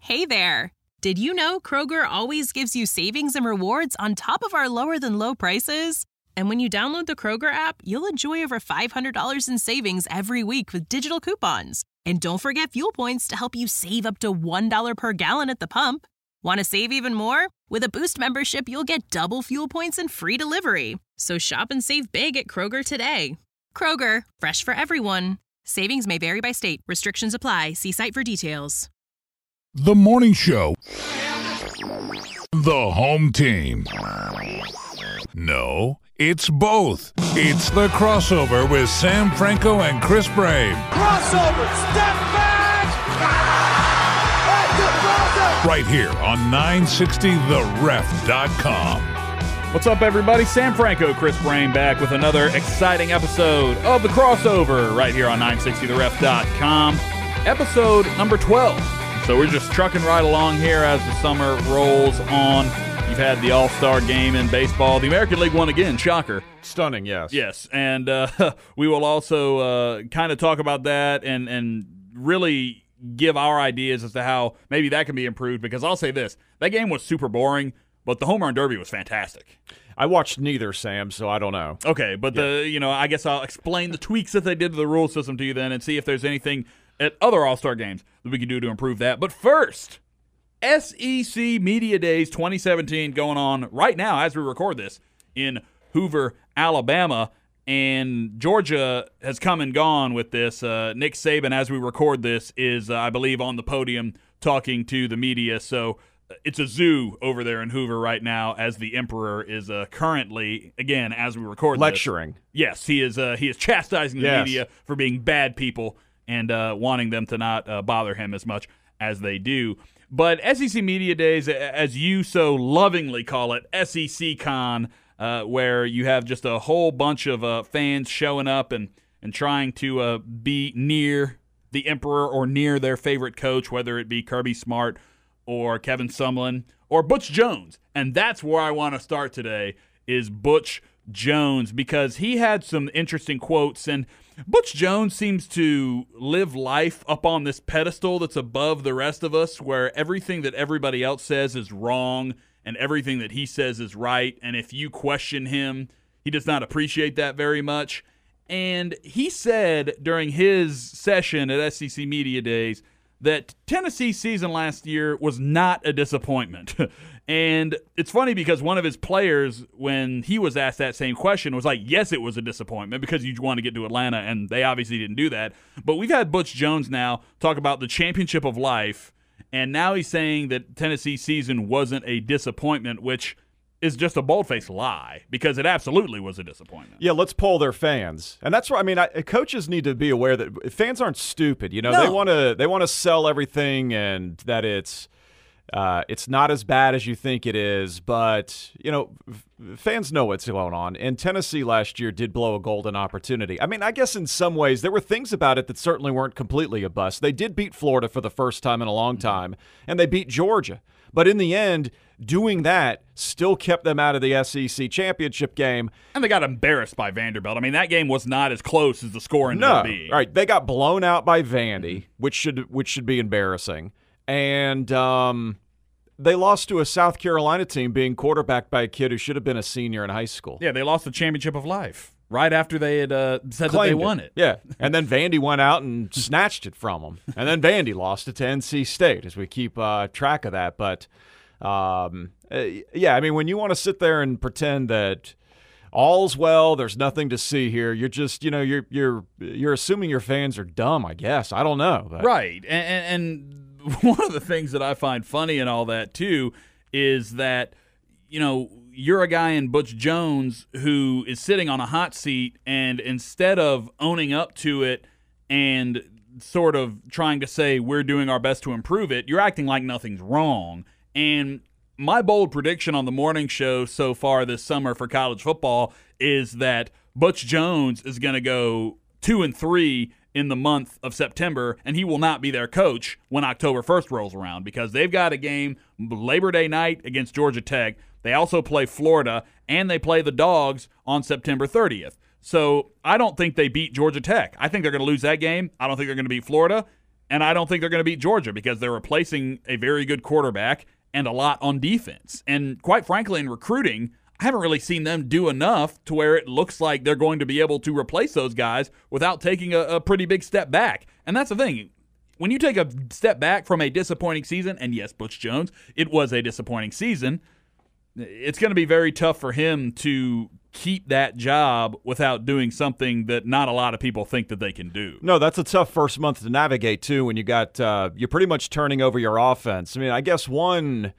Hey there! Did you know Kroger always gives you savings and rewards on top of our lower-than-low prices? And when you download the Kroger app, you'll enjoy over $500 in savings every week with digital coupons. And don't forget fuel points to help you save up to $1 per gallon at the pump. Want to save even more? With a Boost membership, you'll get double fuel points and free delivery. So shop and save big at Kroger today. Kroger, fresh for everyone. Savings may vary by state. Restrictions apply. See site for details. The Morning Show. The home team. No, it's both. It's the Crossover with Sam Franco and Chris Brame. Crossover, step back! Right here on 960theref.com. What's up, everybody? Sam Franco, Chris Brame back with another exciting episode of The Crossover right here on 960theref.com. Episode number 12. So we're just trucking right along here as the summer rolls on. You've had the All-Star game in baseball. The American League won again. Shocker. Stunning, yes. Yes, and we will also kind of talk about that and really give our ideas as to how maybe that can be improved, because I'll say this. That game was super boring, but the home run derby was fantastic. I watched neither, Sam, so I don't know. Okay, but I guess I'll explain the tweaks that they did to the rule system to you then and see if there's anything at other All-Star games that we can do to improve that. But first, SEC Media Days 2017 going on right now as we record this in Hoover, Alabama, and Georgia has come and gone with this. Nick Saban, as we record this, is, I believe, on the podium talking to the media. So it's a zoo over there in Hoover right now as the Emperor is currently, again, as we record lecturing. This. Yes, he is chastising the media for being bad people and wanting them to not bother him as much as they do. But SEC Media Days, as you so lovingly call it, SEC Con, where you have just a whole bunch of fans showing up and trying to be near the Emperor or near their favorite coach, whether it be Kirby Smart or Kevin Sumlin or Butch Jones. And that's where I want to start today, is Butch Jones, because he had some interesting quotes, and Butch Jones seems to live life up on this pedestal that's above the rest of us, where everything that everybody else says is wrong and everything that he says is right, and if you question him, he does not appreciate that very much. And he said during his session at SEC Media Days that Tennessee's season last year was not a disappointment. And it's funny because one of his players, when he was asked that same question, was like, yes, it was a disappointment because you want to get to Atlanta, and they obviously didn't do that. But we've had Butch Jones now talk about the championship of life, and now he's saying that Tennessee's season wasn't a disappointment, which is just a bold-faced lie, because it absolutely was a disappointment. Yeah, let's poll their fans. And that's why, coaches need to be aware that fans aren't stupid. You know, No. They want to sell everything and that it's not as bad as you think it is, but, fans know what's going on. And Tennessee last year did blow a golden opportunity. I guess in some ways there were things about it that certainly weren't completely a bust. They did beat Florida for the first time in a long time, and they beat Georgia. But in the end, doing that still kept them out of the SEC championship game. And they got embarrassed by Vanderbilt. That game was not as close as the score ended up being. Right. They got blown out by Vandy, which should be embarrassing. And they lost to a South Carolina team being quarterbacked by a kid who should have been a senior in high school. Yeah, they lost the championship of life right after they had said that they won it. Yeah, and then Vandy went out and snatched it from them. And then Vandy lost it to NC State, as we keep track of that. But, when you want to sit there and pretend that all's well, there's nothing to see here, you're just, you're assuming your fans are dumb, I guess. I don't know. But. Right, and one of the things that I find funny in all that, too, is that, you're a guy in Butch Jones who is sitting on a hot seat, and instead of owning up to it and sort of trying to say we're doing our best to improve it, you're acting like nothing's wrong. And my bold prediction on the morning show so far this summer for college football is that Butch Jones is going to go 2-3 in the month of September, and he will not be their coach when October 1st rolls around, because they've got a game Labor Day night against Georgia Tech. They also play Florida, and they play the Dogs on September 30th. So I don't think they beat Georgia Tech. I think they're going to lose that game. I don't think they're going to beat Florida. And I don't think they're going to beat Georgia because they're replacing a very good quarterback and a lot on defense. And quite frankly, in recruiting, I haven't really seen them do enough to where it looks like they're going to be able to replace those guys without taking a pretty big step back. And that's the thing. When you take a step back from a disappointing season, and yes, Butch Jones, it was a disappointing season, it's going to be very tough for him to keep that job without doing something that not a lot of people think that they can do. No, that's a tough first month to navigate, too, when you're pretty much turning over your offense. I mean, I guess one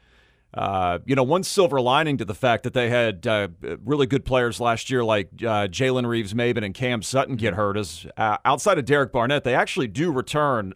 silver lining to the fact that they had really good players last year like Jalen Reeves-Maybin and Cam Sutton get hurt is outside of Derek Barnett, they actually do return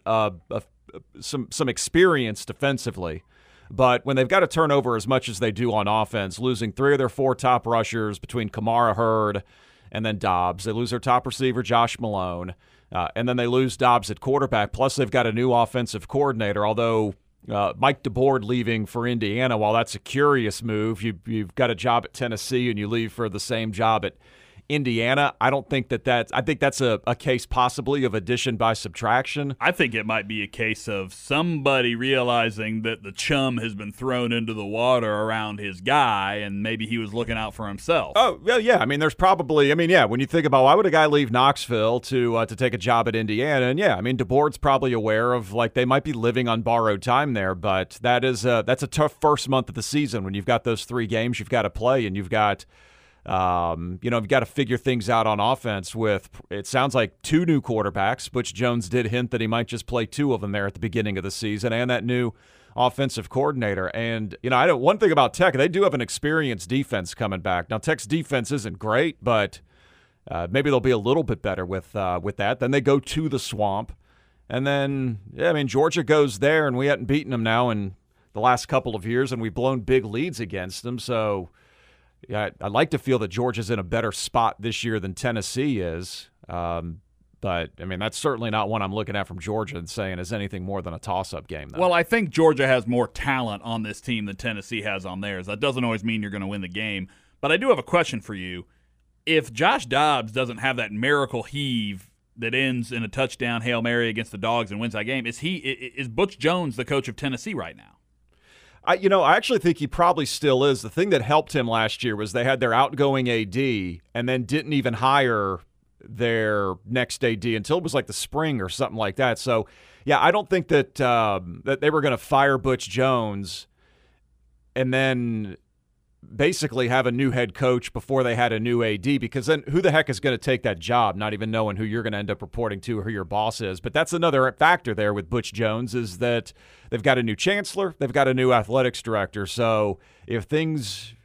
some experience defensively. But when they've got to turn over as much as they do on offense, losing 3 of their 4 top rushers between Kamara, Hurd, and then Dobbs, they lose their top receiver, Josh Malone, and then they lose Dobbs at quarterback. Plus, they've got a new offensive coordinator, although Mike DeBoard leaving for Indiana, while that's a curious move, you've got a job at Tennessee and you leave for the same job at Indiana. I don't think I think that's a case possibly of addition by subtraction. I think it might be a case of somebody realizing that the chum has been thrown into the water around his guy and maybe he was looking out for himself. Oh, well, yeah. I mean, there's probably, when you think about why would a guy leave Knoxville to take a job at Indiana? And yeah, I mean, DeBoard's probably aware of they might be living on borrowed time there, but that's a tough first month of the season when you've got those 3 games you've got to play and you've got you've got to figure things out on offense with, it sounds like 2 new quarterbacks. Butch Jones did hint that he might just play 2 of them there at the beginning of the season, and that new offensive coordinator. And, one thing about Tech, they do have an experienced defense coming back. Now, Tech's defense isn't great, but maybe they'll be a little bit better with that. Then they go to the Swamp. And then, Georgia goes there, and we hadn't beaten them now in the last couple of years, and we've blown big leads against them. So, yeah, I'd like to feel that Georgia's in a better spot this year than Tennessee is. But, that's certainly not one I'm looking at from Georgia and saying is anything more than a toss-up game, though. Well, I think Georgia has more talent on this team than Tennessee has on theirs. That doesn't always mean you're going to win the game. But I do have a question for you. If Josh Dobbs doesn't have that miracle heave that ends in a touchdown Hail Mary against the Dogs and wins that game, is Butch Jones the coach of Tennessee right now? I actually think he probably still is. The thing that helped him last year was they had their outgoing AD and then didn't even hire their next AD until it was like the spring or something like that. So, yeah, I don't think that that they were going to fire Butch Jones and then basically have a new head coach before they had a new AD, because then who the heck is going to take that job, not even knowing who you're going to end up reporting to or who your boss is. But that's another factor there with Butch Jones, is that they've got a new chancellor, they've got a new athletics director. So if things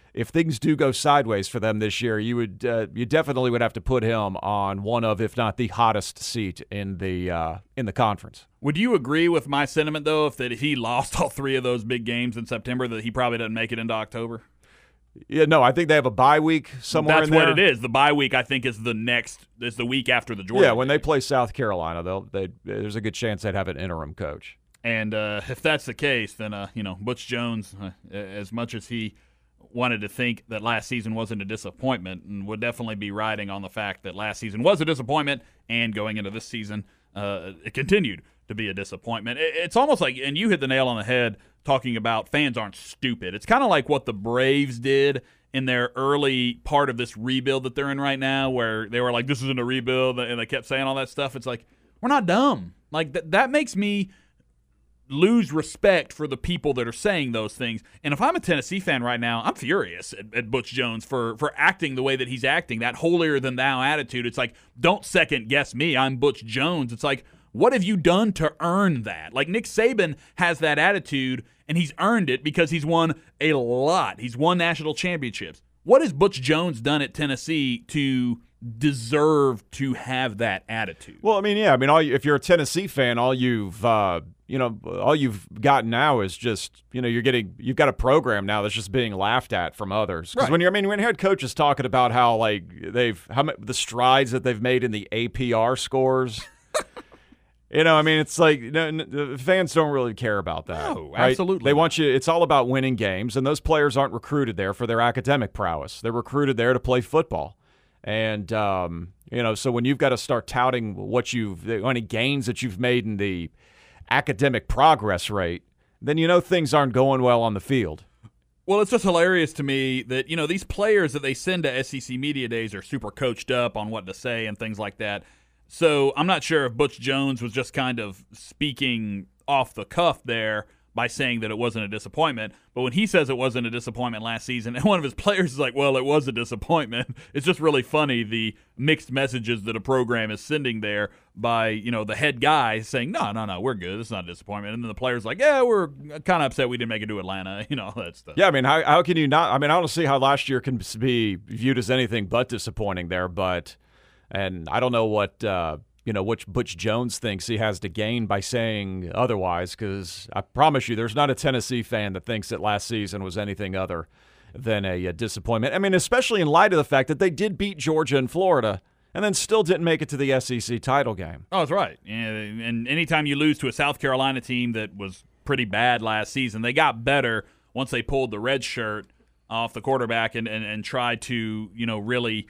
do go sideways for them this year, you definitely would have to put him on one of, if not the hottest seat in the conference. Would you agree with my sentiment, though, if he lost all 3 of those big games in September, that he probably doesn't make it into October? Yeah, no, I think they have a bye week somewhere in there. That's what it is. The bye week, I think, is the week after the Georgia. Yeah, when they play South Carolina, there's a good chance they'd have an interim coach. And if that's the case, then Butch Jones, as much as he wanted to think that last season wasn't a disappointment, and would definitely be riding on the fact that last season was a disappointment, and going into this season, it continued to be a disappointment. It's almost like, and you hit the nail on the head talking about fans aren't stupid. It's kind of like what the Braves did in their early part of this rebuild that they're in right now, where they were like, this isn't a rebuild, and they kept saying all that stuff. It's like, we're not dumb. Like, that makes me lose respect for the people that are saying those things. And if I'm a Tennessee fan right now, I'm furious at Butch Jones for acting the way that he's acting, that holier-than-thou attitude. It's like, don't second-guess me. I'm Butch Jones. It's like, what have you done to earn that? Like, Nick Saban has that attitude, and he's earned it because he's won a lot. He's won national championships. What has Butch Jones done at Tennessee to deserve to have that attitude? Well, if you're a Tennessee fan, all you've gotten now is just, you've got a program now that's just being laughed at from others. Because right. when head coach is talking about how the strides that they've made in the APR scores. It's like fans don't really care about that. No, right? absolutely. They want you. It's all about winning games, and those players aren't recruited there for their academic prowess. They're recruited there to play football. And, so when you've got to start touting any gains that you've made in the academic progress rate, then things aren't going well on the field. Well, it's just hilarious to me that, these players that they send to SEC Media Days are super coached up on what to say and things like that. So I'm not sure if Butch Jones was just kind of speaking off the cuff there by saying that it wasn't a disappointment. But when he says it wasn't a disappointment last season, and one of his players is like, well, it was a disappointment, it's just really funny, the mixed messages that a program is sending there by, the head guy saying, no, we're good. It's not a disappointment. And then the player's like, yeah, we're kind of upset we didn't make it to Atlanta, all that stuff. Yeah, I mean, how can you not? I mean, I don't see how last year can be viewed as anything but disappointing there, and I don't know what which Butch Jones thinks he has to gain by saying otherwise, because I promise you there's not a Tennessee fan that thinks that last season was anything other than a disappointment. I mean, especially in light of the fact that they did beat Georgia and Florida and then still didn't make it to the SEC title game. Oh, that's right. And anytime you lose to a South Carolina team that was pretty bad last season, they got better once they pulled the red shirt off the quarterback and tried to, really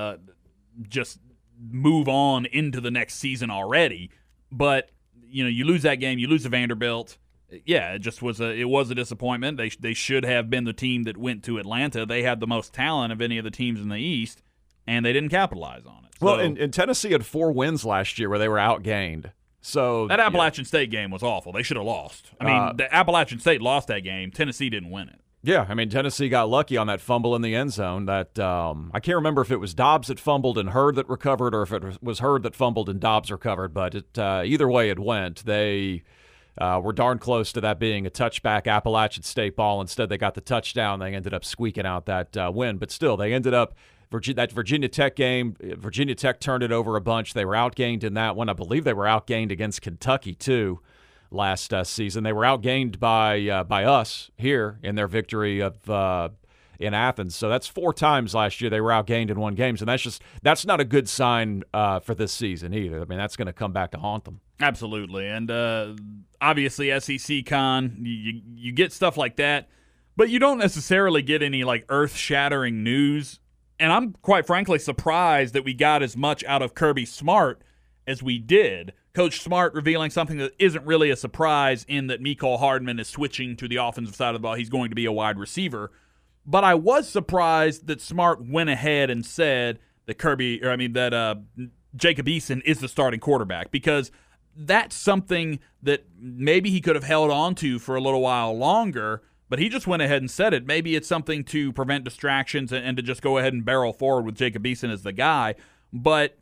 just move on into the next season already. But you lose that game, you lose to Vanderbilt. Yeah, it just was a disappointment. They should have been the team that went to Atlanta. They had the most talent of any of the teams in the East, and they didn't capitalize on it. Well, and Tennessee had 4 wins last year where they were outgained. So that Appalachian State game was awful. They should have lost. I mean, the Appalachian State lost that game. Tennessee didn't win it. Yeah, I mean, Tennessee got lucky on that fumble in the end zone. That I can't remember if it was Dobbs that fumbled and Hurd that recovered, or if it was Hurd that fumbled and Dobbs recovered. But either way it went, they were darn close to that being a touchback Appalachian State ball. Instead, they got the touchdown. They ended up squeaking out that win. But still, they ended up that Virginia Tech game. Virginia Tech turned it over a bunch. They were outgained in that one. I believe they were outgained against Kentucky too. Last season, they were outgained by us here in their victory in Athens. So that's 4 times last year they were outgained in one game. So that's not a good sign for this season either. I mean, that's going to come back to haunt them. Absolutely, and obviously SEC Con, you get stuff like that, but you don't necessarily get any like earth-shattering news. And I'm quite frankly surprised that we got as much out of Kirby Smart as we did. Coach Smart revealing something that isn't really a surprise in that Mecole Hardman is switching to the offensive side of the ball. He's going to be a wide receiver. But I was surprised that Smart went ahead and said that Jacob Eason is the starting quarterback, because that's something that maybe he could have held on to for a little while longer, but he just went ahead and said it. Maybe it's something to prevent distractions and to just go ahead and barrel forward with Jacob Eason as the guy. But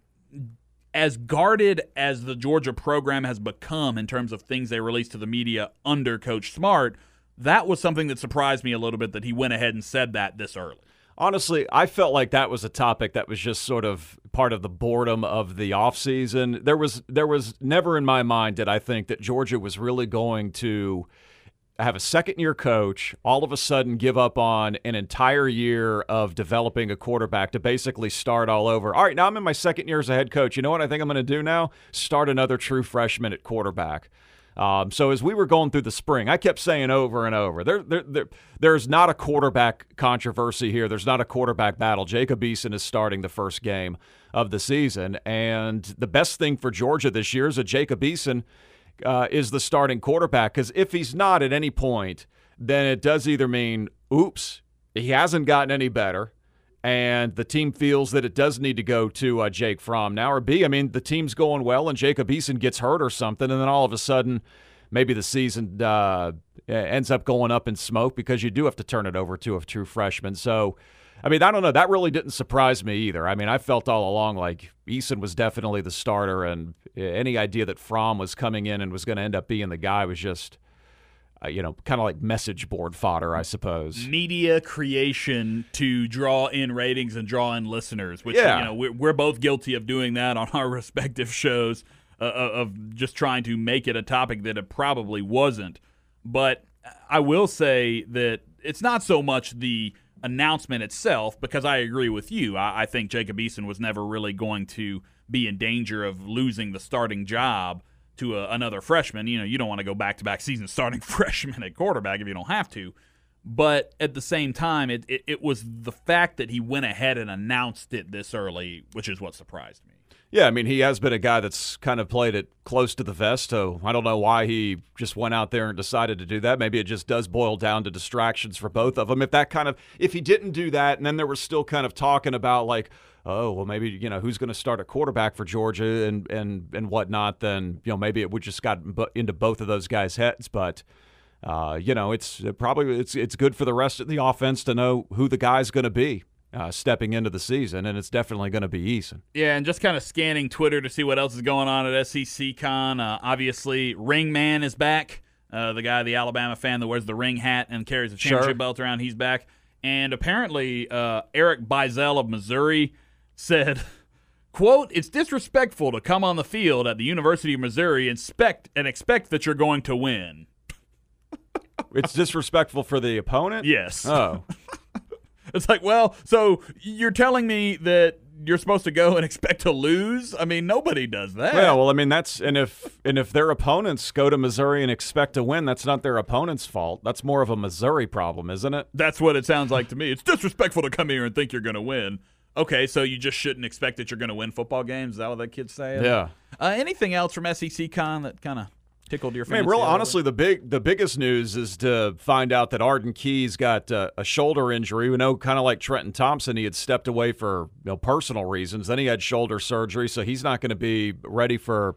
as guarded as the Georgia program has become in terms of things they released to the media under Coach Smart, that was something that surprised me a little bit, that he went ahead and said that this early. Honestly, I felt like that was a topic that was just sort of part of the boredom of the offseason. There was never in my mind did I think that Georgia was really going to have a second-year coach all of a sudden give up on an entire year of developing a quarterback to basically start all over. All right, now I'm in my second year as a head coach. You know what I think I'm going to do now? Start another true freshman at quarterback. So as we were going through the spring, I kept saying over and over, there's not a quarterback controversy here. There's not a quarterback battle. Jacob Eason is starting the first game of the season, and the best thing for Georgia this year is that Jacob Eason is the starting quarterback, because if he's not at any point, then it does either mean, oops, he hasn't gotten any better, and the team feels that it does need to go to Jake Fromm now, or B, I mean, the team's going well and Jacob Eason gets hurt or something, and then all of a sudden maybe the season ends up going up in smoke because you do have to turn it over to a true freshman. So, I mean, I don't know. That really didn't surprise me either. I mean, I felt all along like Eason was definitely the starter, and any idea that Fromm was coming in and was going to end up being the guy was just, kind of like message board fodder, I suppose. Media creation to draw in ratings and draw in listeners, which, we're both guilty of doing that on our respective shows, of just trying to make it a topic that it probably wasn't. But I will say that it's not so much the announcement itself, because I agree with you. I think Jacob Eason was never really going to be in danger of losing the starting job to another freshman. You don't want to go back-to-back seasons starting freshman at quarterback if you don't have to. But at the same time, it was the fact that he went ahead and announced it this early, which is what surprised me. Yeah, I mean, he has been a guy that's kind of played it close to the vest, so I don't know why he just went out there and decided to do that. Maybe it just does boil down to distractions for both of them. If he didn't do that, and then there was still kind of talking about like, oh, well, maybe, who's going to start a quarterback for Georgia and whatnot, then, maybe it would just got into both of those guys' heads. But, it's good for the rest of the offense to know who the guy's going to be stepping into the season, and it's definitely going to be Eason. Yeah, and just kind of scanning Twitter to see what else is going on at SEC Con. Obviously, Ring Man is back. The guy, the Alabama fan that wears the ring hat and carries a championship belt around, he's back. And apparently, Eric Beisel of Missouri said, quote, "It's disrespectful to come on the field at the University of Missouri and expect that you're going to win." It's disrespectful for the opponent? Yes. Oh. It's like, well, so you're telling me that you're supposed to go and expect to lose? I mean, nobody does that. Yeah, well, I mean, if their opponents go to Missouri and expect to win, that's not their opponent's fault. That's more of a Missouri problem, isn't it? That's what it sounds like to me. It's disrespectful to come here and think you're going to win. Okay, so you just shouldn't expect that you're going to win football games? Is that what that kid's saying? Yeah. Anything else from SEC Con that kind of tickled your fancy? I mean, real honestly, the biggest news is to find out that Arden Key's got a shoulder injury. We know, kind of like Trenton Thompson, he had stepped away for personal reasons. Then he had shoulder surgery, so he's not going to be ready for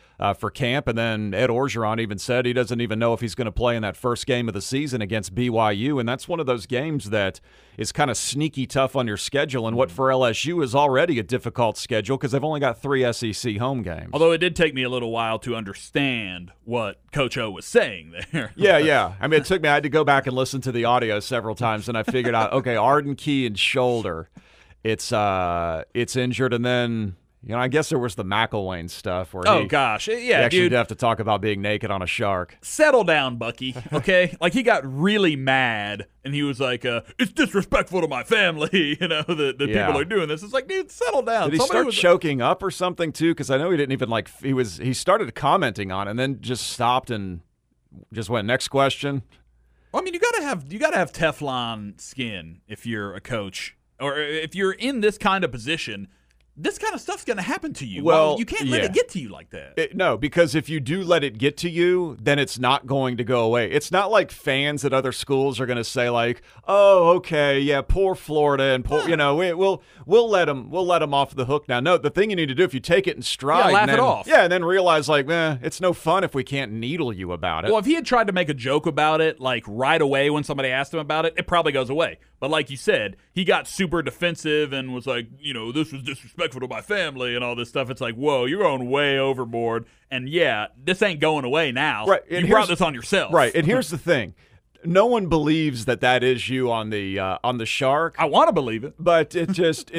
camp. And then Ed Orgeron even said he doesn't even know if he's going to play in that first game of the season against BYU. And that's one of those games that is kind of sneaky tough on your schedule, and what for LSU is already a difficult schedule because they've only got 3 SEC home games. Although it did take me a little while to understand what Coach O was saying there. Yeah. I mean, I had to go back and listen to the audio several times, and I figured out, okay, Arden Key and shoulder, it's injured, and then I guess there was the McElwain stuff where he actually did have to talk about being naked on a shark. Settle down, Bucky, okay? Like, he got really mad, and he was like, it's disrespectful to my family, that people are doing this. It's like, dude, settle down. Did he start choking up or something, too? Because I know he didn't even, he started commenting on it and then just stopped and just went, next question. Well, I mean, you gotta have Teflon skin if you're a coach. Or if you're in this kind of position, this kind of stuff's going to happen to you. Well, you can't let it get to you like that. No, because if you do let it get to you, then it's not going to go away. It's not like fans at other schools are going to say like, "Oh, okay, yeah, poor Florida and poor, we'll let them off the hook now." No, the thing you need to do if you take it in stride, laugh it off. Yeah, and then realize like, it's no fun if we can't needle you about it. Well, if he had tried to make a joke about it like right away when somebody asked him about it, it probably goes away. But like you said, he got super defensive and was like, this was disrespectful to my family and all this stuff. It's like, whoa, you're going way overboard. And yeah, this ain't going away now. Right. You brought this on yourself. Right. And here's the thing. No one believes that is you on the shark. I want to believe it. But it just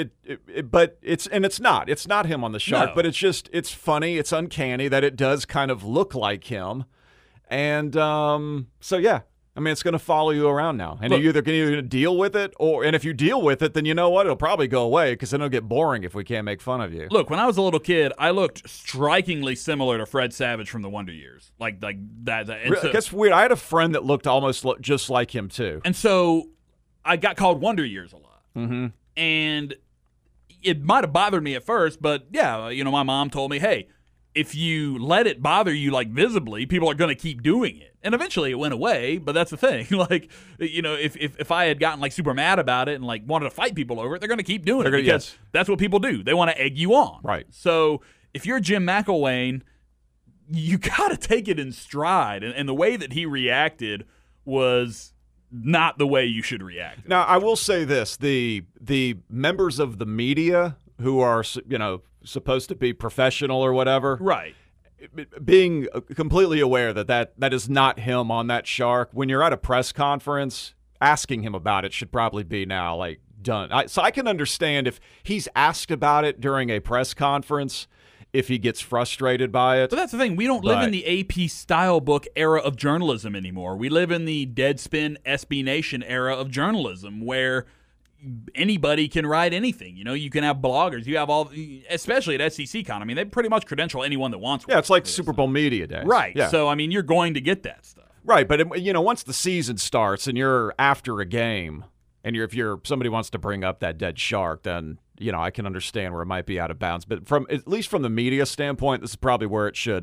it's not. It's not him on the shark, but it's funny, it's uncanny that it does kind of look like him. And so yeah. I mean, it's going to follow you around now. And you're either going to deal with it, and if you deal with it, then you know what? It'll probably go away because then it'll get boring if we can't make fun of you. Look, when I was a little kid, I looked strikingly similar to Fred Savage from the Wonder Years. Like that. That's weird. I had a friend that looked almost just like him, too. And so I got called Wonder Years a lot. Mm-hmm. And it might have bothered me at first, but yeah, my mom told me, hey, if you let it bother you like visibly, people are going to keep doing it. And eventually it went away, but that's the thing. Like, if I had gotten like super mad about it and like wanted to fight people over it, they're going to keep doing it because that's what people do. They want to egg you on. Right. So if you're Jim McElwain, you got to take it in stride. And the way that he reacted was not the way you should react. Now, I will say this. The members of the media who are, supposed to be professional or whatever. Right. Being completely aware that is not him on that shark. When you're at a press conference, asking him about it should probably be now like done. So I can understand if he's asked about it during a press conference, if he gets frustrated by it. But that's the thing. We don't live in the AP style book era of journalism anymore. We live in the Deadspin SB Nation era of journalism where anybody can write anything. You can have bloggers. You have all, especially at SEC Con. I mean, they pretty much credential anyone that wants one. Yeah, it's like Super Bowl media days. Right. Yeah. So, I mean, you're going to get that stuff. Right, but once the season starts and you're after a game, and if somebody wants to bring up that dead shark, then I can understand where it might be out of bounds. But at least from the media standpoint, this is probably where it should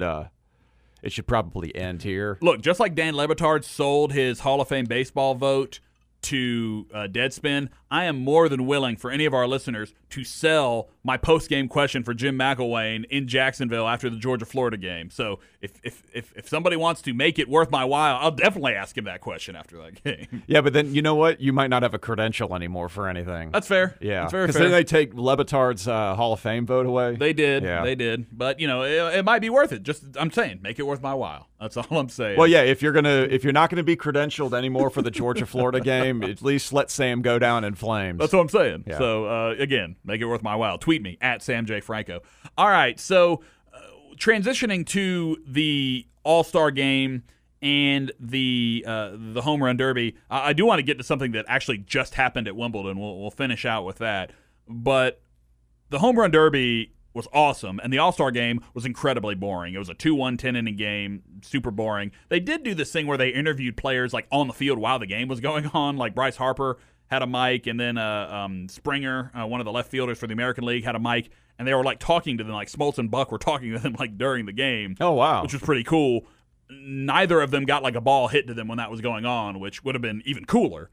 probably end here. Look, just like Dan Le Batard sold his Hall of Fame baseball vote to Deadspin, I am more than willing for any of our listeners to sell my post-game question for Jim McElwain in Jacksonville after the Georgia-Florida game. So if somebody wants to make it worth my while, I'll definitely ask him that question after that game. Yeah, but then you know what? You might not have a credential anymore for anything. That's fair. Yeah, that's very fair. Because then they take Le Batard's Hall of Fame vote away. They did. Yeah. They did. But it might be worth it. I'm saying, make it worth my while. That's all I'm saying. Well, yeah, if you're not gonna be credentialed anymore for the Georgia-Florida game, at least let Sam go down in flames. That's what I'm saying. Yeah. So, again, make it worth my while. Tweet me at Sam J. Franco. All right, so transitioning to the All-Star game and the Home Run Derby, I do want to get to something that actually just happened at Wimbledon. We'll finish out with that. But the Home Run Derby was awesome, and the All-Star game was incredibly boring. It was a 2-1 10-inning game, super boring. They did do this thing where they interviewed players like on the field while the game was going on, like Bryce Harper had a mic, and then Springer, one of the left fielders for the American League, had a mic, and they were like talking to them, like Smoltz and Buck were talking to them like during the game. Oh, wow. Which was pretty cool. Neither of them got like a ball hit to them when that was going on, which would have been even cooler.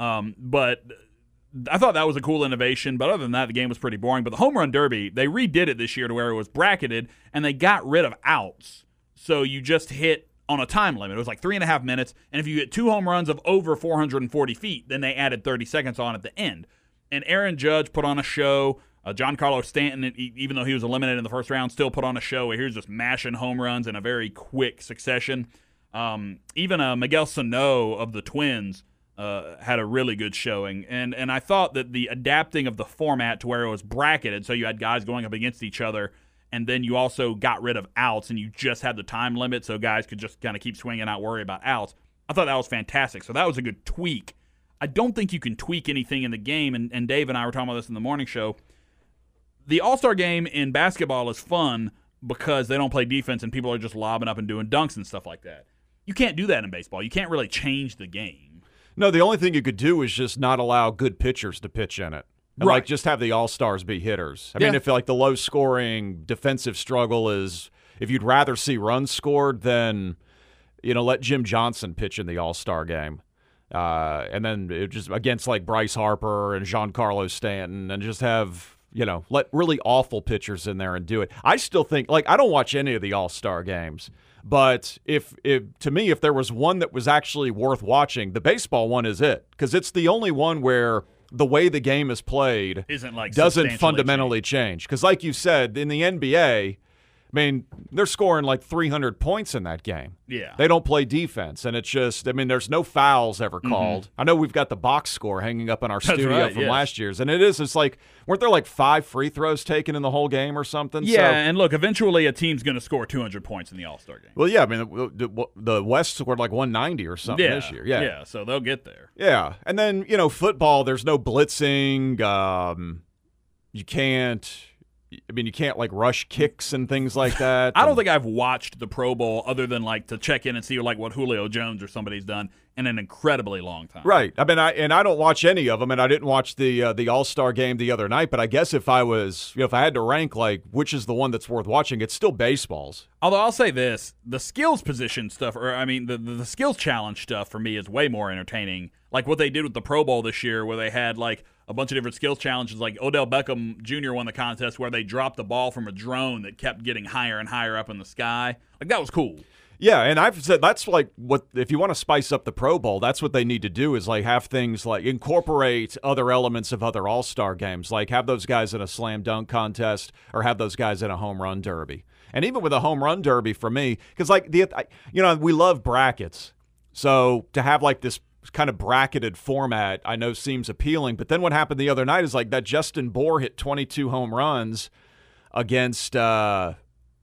But I thought that was a cool innovation, but other than that, the game was pretty boring. But the Home Run Derby, they redid it this year to where it was bracketed, and they got rid of outs. So you just hit on a time limit. It was like 3.5 minutes, and if you get 2 home runs of over 440 feet, then they added 30 seconds on at the end. And Aaron Judge put on a show. Giancarlo Stanton, even though he was eliminated in the first round, still put on a show where he was just mashing home runs in a very quick succession. Even Miguel Sano of the Twins had a really good showing. And I thought that the adapting of the format to where it was bracketed, so you had guys going up against each other, and then you also got rid of outs, and you just had the time limit so guys could just kind of keep swinging and not worry about outs. I thought that was fantastic. So that was a good tweak. I don't think you can tweak anything in the game, and Dave and I were talking about this in the morning show. The All-Star game in basketball is fun because they don't play defense and people are just lobbing up and doing dunks and stuff like that. You can't do that in baseball. You can't really change the game. No, the only thing you could do is just not allow good pitchers to pitch in it. And right. Like just have the All-Stars be hitters. I mean, if like the low-scoring defensive struggle is, if you'd rather see runs scored, then let Jim Johnson pitch in the All-Star game, and then it just against like Bryce Harper and Giancarlo Stanton, and just have let really awful pitchers in there and do it. I still think I don't watch any of the All-Star games, but if there was one that was actually worth watching, the baseball one is it, because it's the only one where the way the game is played doesn't fundamentally change. Because like you said, in the NBA, I mean, they're scoring like 300 points in that game. Yeah. They don't play defense, and it's just, there's no fouls ever called. I know we've got the box score hanging up in our studio from last year's, and it's like, weren't there like 5 free throws taken in the whole game or something? Yeah, and look, eventually a team's going to score 200 points in the All-Star game. Well, yeah, I mean, the West scored like 190 or something this year. Yeah, so they'll get there. Yeah, and then, football, there's no blitzing. You can't like rush kicks and things like that. I don't think I've watched the Pro Bowl other than like to check in and see like what Julio Jones or somebody's done in an incredibly long time. Right. I mean, I don't watch any of them, and I didn't watch the All-Star game the other night. But I guess if I was, if I had to rank like which is the one that's worth watching, it's still baseball's. Although I'll say this, the skills position stuff, the skills challenge stuff for me is way more entertaining. Like what they did with the Pro Bowl this year, where they had like a bunch of different skills challenges. Like Odell Beckham Jr. won the contest where they dropped the ball from a drone that kept getting higher and higher up in the sky. Like that was cool. Yeah, and I've said that's like what, if you want to spice up the Pro Bowl, that's what they need to do is like have things like incorporate other elements of other All-Star games, like have those guys in a slam dunk contest or have those guys in a home run derby. And even with a home run derby for me, because like we love brackets, so to have like this kind of bracketed format I know seems appealing, but then what happened the other night is like that Justin Bour hit 22 home runs against Aaron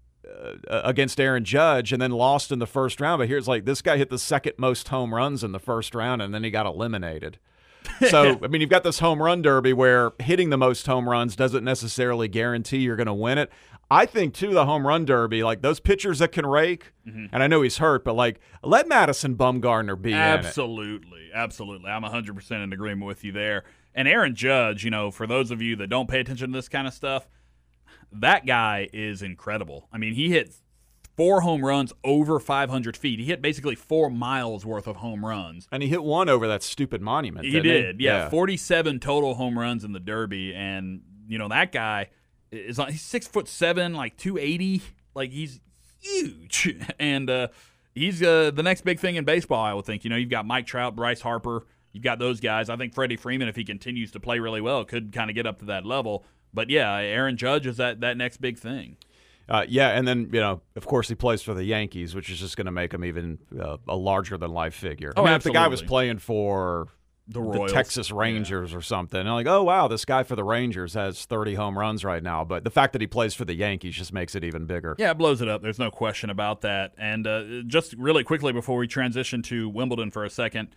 Judge and then lost in the first round. But here's like this guy hit the second most home runs in the first round and then he got eliminated. So, I mean, you've got this home run derby where hitting the most home runs doesn't necessarily guarantee you're going to win it. I think, too, the home run derby, like those pitchers that can rake, and I know he's hurt, but like let Madison Bumgarner be in it. Absolutely. I'm 100% in agreement with you there. And Aaron Judge, for those of you that don't pay attention to this kind of stuff, that guy is incredible. I mean, he hit 4 home runs over 500 feet. He hit basically 4 miles worth of home runs. And he hit one over that stupid monument, He did, yeah. 47 total home runs in the Derby. And, that guy he's 6'7", like 280. Like, he's huge. And he's the next big thing in baseball, I would think. You've got Mike Trout, Bryce Harper. You've got those guys. I think Freddie Freeman, if he continues to play really well, could kind of get up to that level. But, yeah, Aaron Judge is that next big thing. And then, of course, he plays for the Yankees, which is just going to make him even a larger-than-life figure. Oh, if the guy was playing for the Texas Rangers or something, and like, oh, wow, this guy for the Rangers has 30 home runs right now. But the fact that he plays for the Yankees just makes it even bigger. Yeah, it blows it up. There's no question about that. And just really quickly before we transition to Wimbledon for a second,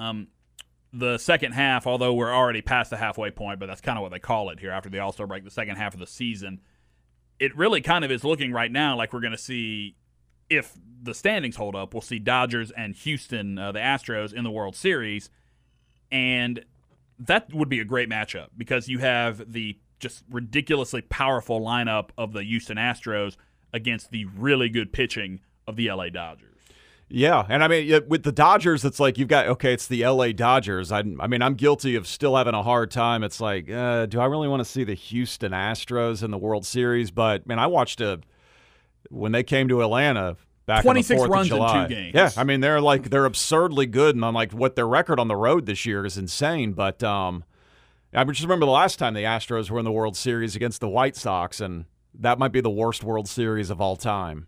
the second half, although we're already past the halfway point, but that's kind of what they call it here after the All-Star break, the second half of the season, it really kind of is looking right now like we're going to see, if the standings hold up, we'll see Dodgers and Houston, the Astros, in the World Series. And that would be a great matchup because you have the just ridiculously powerful lineup of the Houston Astros against the really good pitching of the LA Dodgers. Yeah, and I mean, with the Dodgers, it's like it's the L.A. Dodgers. I mean, I'm guilty of still having a hard time. It's like, do I really want to see the Houston Astros in the World Series? But, man, I watched when they came to Atlanta back on the 4th of July. 26 runs in 2 games. Yeah, I mean, they're absurdly good, and I'm like, what their record on the road this year is insane. But I just remember the last time the Astros were in the World Series against the White Sox, and that might be the worst World Series of all time.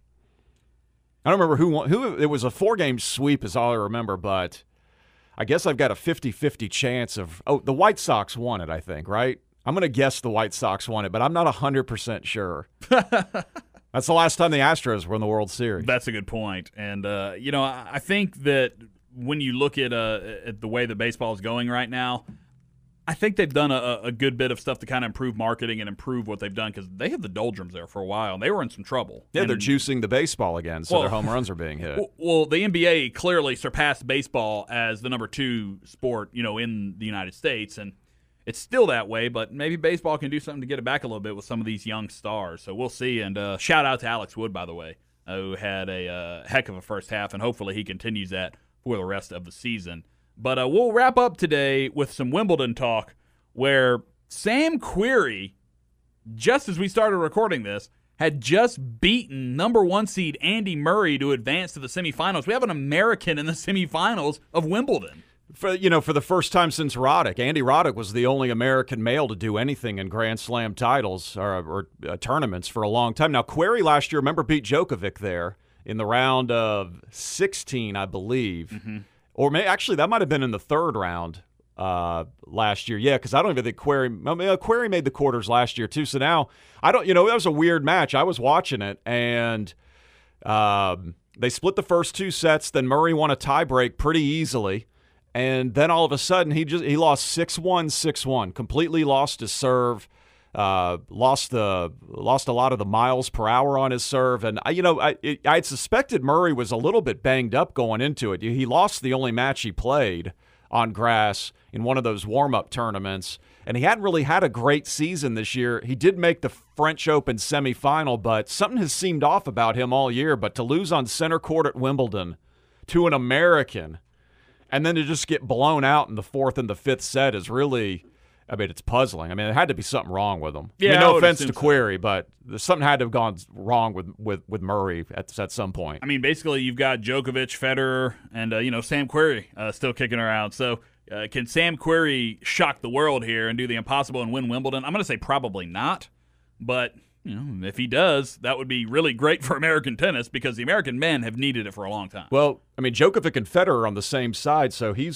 I don't remember who won. It was a 4-game sweep is all I remember, but I guess I've got a 50-50 chance of – the White Sox won it, I think, right? I'm going to guess the White Sox won it, but I'm not 100% sure. That's the last time the Astros were in the World Series. That's a good point. And, I think that when you look at the way that baseball is going right now, I think they've done a good bit of stuff to kind of improve marketing and improve what they've done because they had the doldrums there for a while, and they were in some trouble. Yeah, they're juicing the baseball again, so their home runs are being hit. Well, the NBA clearly surpassed baseball as the number 2 sport, in the United States, and it's still that way, but maybe baseball can do something to get it back a little bit with some of these young stars. So we'll see, and shout out to Alex Wood, by the way, who had a heck of a first half, and hopefully he continues that for the rest of the season. But we'll wrap up today with some Wimbledon talk where Sam Querrey, just as we started recording this, had just beaten number 1 seed Andy Murray to advance to the semifinals. We have an American in the semifinals of Wimbledon. For the first time since Roddick. Andy Roddick was the only American male to do anything in Grand Slam titles or tournaments for a long time. Now, Querrey last year, remember, beat Djokovic there in the round of 16, I believe. Mm-hmm. Or actually, that might have been in the 3rd round last year. Yeah, because I don't even think Querrey made the quarters last year, too. So now, that was a weird match. I was watching it, and they split the first 2 sets. Then Murray won a tiebreak pretty easily. And then all of a sudden, he lost 6-1, 6-1. Completely lost his serve. Lost a lot of the miles per hour on his serve, and I had suspected Murray was a little bit banged up going into it. He lost the only match he played on grass in one of those warm-up tournaments, and he hadn't really had a great season this year. He did make the French Open semifinal, but something has seemed off about him all year. But to lose on center court at Wimbledon to an American, and then to just get blown out in the 4th and the 5th set is really. I mean, it's puzzling. I mean, there had to be something wrong with him. Yeah, no offense to Querrey, but something had to have gone wrong with Murray at some point. I mean, basically, you've got Djokovic, Federer, and Sam Querrey still kicking around. So, can Sam Querrey shock the world here and do the impossible and win Wimbledon? I'm going to say probably not, but if he does, that would be really great for American tennis because the American men have needed it for a long time. Well, I mean, Djokovic and Federer are on the same side, so Querrey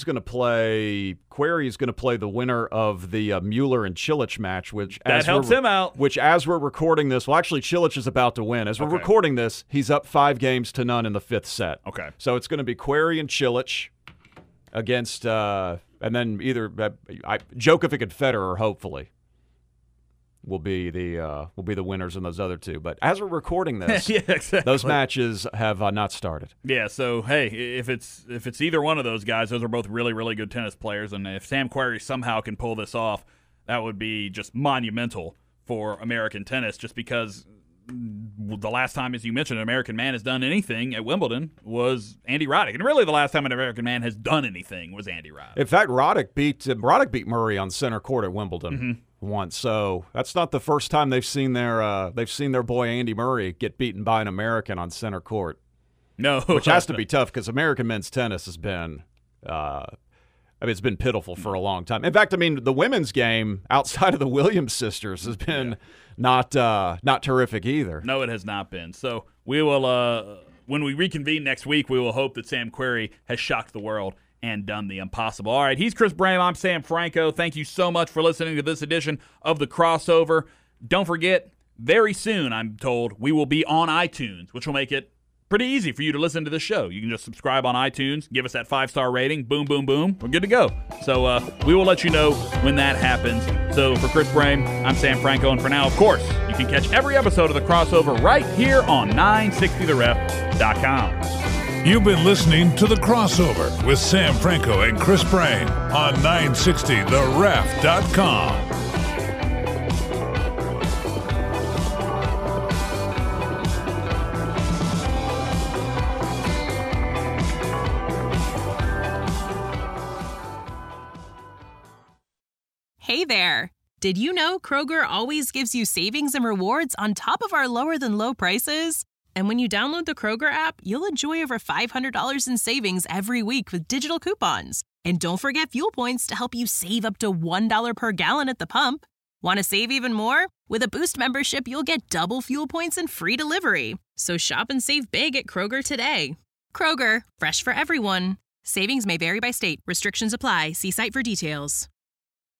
is going to play the winner of the Mueller and Cilic match, which that helps him out. Which, as we're recording this, well, actually, Cilic is about to win. As we're recording this, he's up 5-0 in the 5th set. Okay. So it's going to be Querrey and Cilic against, and then either Djokovic and Federer, hopefully. will be the winners in those other two. But as we're recording this, yeah, exactly. Those matches have not started. Yeah, so hey, if it's either one of those guys, those are both really, really good tennis players, and if Sam Querrey somehow can pull this off, that would be just monumental for American tennis, just because the last time, as you mentioned, an American man has done anything at Wimbledon was Andy Roddick. And really the last time an American man has done anything was Andy Roddick. In fact, Roddick beat Murray on center court at Wimbledon once. So that's not the first time they've seen their boy Andy Murray get beaten by an American on center court. No. Which has to be tough because American men's tennis has been it's been pitiful for a long time. In fact, the women's game outside of the Williams sisters has been not terrific either. No, it has not been. So we will, when we reconvene next week, we will hope that Sam Querrey has shocked the world and done the impossible. All right, he's Chris Brame. I'm Sam Franco. Thank you so much for listening to this edition of The Crossover. Don't forget, very soon, I'm told, we will be on iTunes, which will make it pretty easy for you to listen to the show. You can just subscribe on iTunes, give us that 5-star rating, boom, boom, boom. We're good to go. So we will let you know when that happens. So for Chris Brame, I'm Sam Franco, and for now, of course, you can catch every episode of The Crossover right here on 960theref.com. You've been listening to The Crossover with Sam Franco and Chris Brame on 960theref.com. Hey there! Did you know Kroger always gives you savings and rewards on top of our lower-than-low prices? And when you download the Kroger app, you'll enjoy over $500 in savings every week with digital coupons. And don't forget fuel points to help you save up to $1 per gallon at the pump. Want to save even more? With a Boost membership, you'll get double fuel points and free delivery. So shop and save big at Kroger today. Kroger, fresh for everyone. Savings may vary by state. Restrictions apply. See site for details.